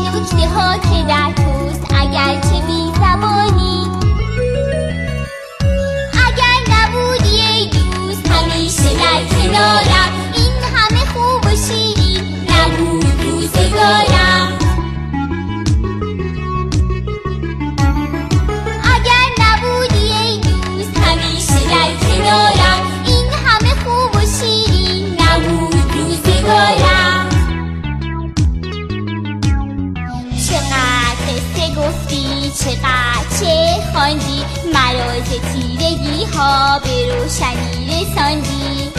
نکته ها که در توست اگرچه بی زبانی. اگر نبودی ای دوست همیشه در کنارم، این همه خوب و شیرین نبود روزگارم. اگر نبودی ای دوست همیشه در کنارم، این همه خوب و شیرین نبود روزگارم. چقدر قصه گفتی، چقدر چه خواندی، مرا ز تیرگی ها به روشنی رساندی.